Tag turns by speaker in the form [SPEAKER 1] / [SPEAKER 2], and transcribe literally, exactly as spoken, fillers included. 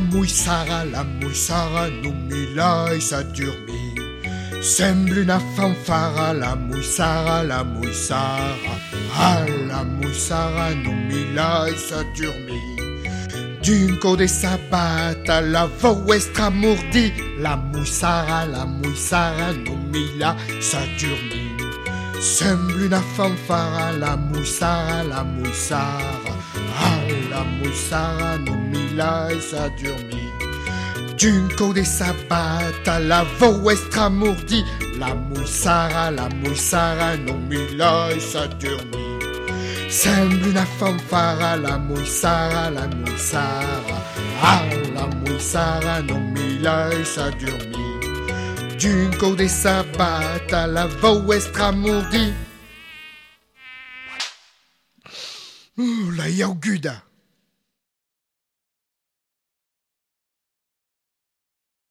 [SPEAKER 1] mouille Sara, la mouille Sara, non mila et sa durmi. Semble une fanfara, la mouille Sara, la mouille Sara. Ah, la mouille Sara, non mila et sa durmi. D'un côté sa batte à la voix extramourdi. La mouille Sara, la mouille Sara, non mila, sa durmi. Semble une fanfara, la mouille Sara, la mouille Sara. Ah, la mouille Sara, non mila et sa durmi. D'un côté sa batte à la voix extramourdi. La mouille Sara, la mouille Sara, non mila et sa durmi. Semble une fanfara, la mouille Sara, la mouille Sara. Ah, la mouille Sara, non mila et sa durmi. D'un côté sa batte à la voix extramourdi. Ouh, la yaguda.